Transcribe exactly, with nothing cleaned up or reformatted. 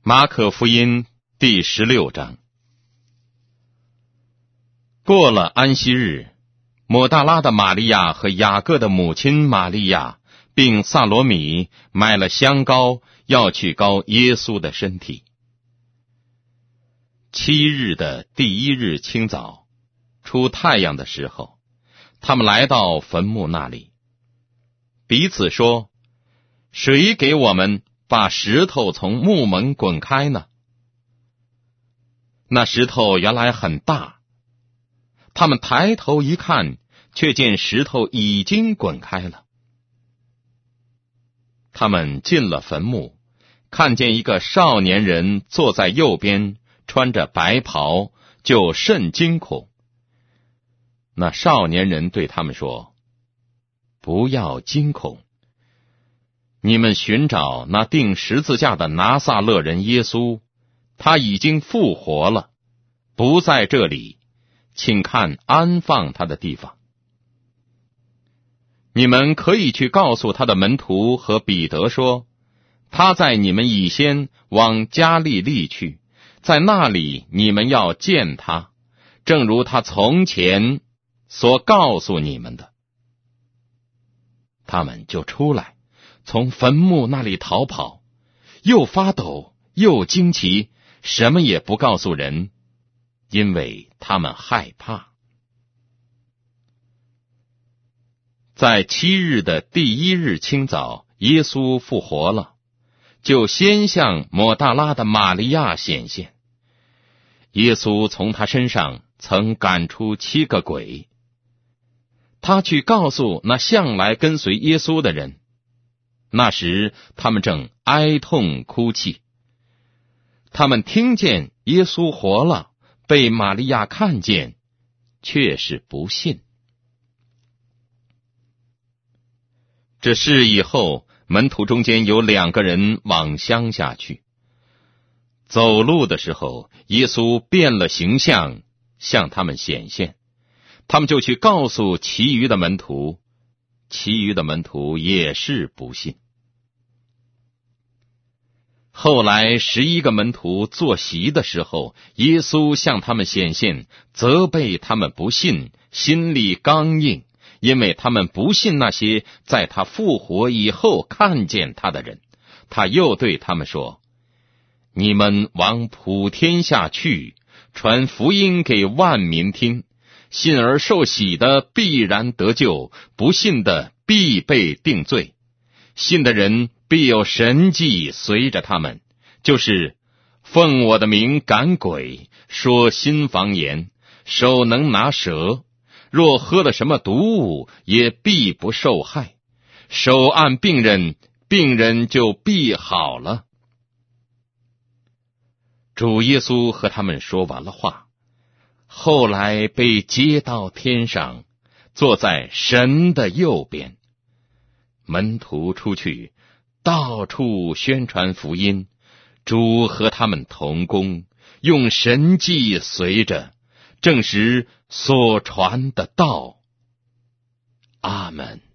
马可福音第十六章。过了安息日，抹大拉的玛利亚和雅各的母亲玛利亚并撒罗米买了香膏，要去膏耶稣的身体。七日的第一日清早，出太阳的时候，他们来到坟墓那里，彼此说：谁给我们把石头从墓门滚开呢？那石头原来很大，他们抬头一看，却见石头已经滚开了。他们进了坟墓，看见一个少年人坐在右边，穿着白袍，就甚惊恐。那少年人对他们说：不要惊恐，你们寻找那钉十字架的拿撒勒人耶稣，他已经复活了，不在这里，请看安放他的地方。你们可以去告诉他的门徒和彼得说，他在你们以先往加利利去，在那里你们要见他，正如他从前所告诉你们的。他们就出来，从坟墓那里逃跑，又发抖又惊奇，什么也不告诉人，因为他们害怕。在七日的第一日清早，耶稣复活了，就先向抹大拉的玛利亚显现。耶稣从他身上曾赶出七个鬼。他去告诉那向来跟随耶稣的人，那时他们正哀痛哭泣。他们听见耶稣活了，被玛利亚看见，却是不信。这事以后，门徒中间有两个人往乡下去，走路的时候，耶稣变了形象，向他们显现。他们就去告诉其余的门徒，其余的门徒也是不信。后来十一个门徒坐席的时候，耶稣向他们显现，责备他们不信，心里刚硬，因为他们不信那些在他复活以后看见他的人。他又对他们说：你们往普天下去，传福音给万民听，信而受洗的必然得救，不信的必被定罪。信的人必有神迹随着他们，就是奉我的名赶鬼，说新方言，手能拿蛇，若喝了什么毒物，也必不受害。手按病人，病人就必好了。主耶稣和他们说完了话，后来被接到天上，坐在神的右边。门徒出去，到处宣传福音，主和他们同工，用神迹随着，证实所传的道。阿们。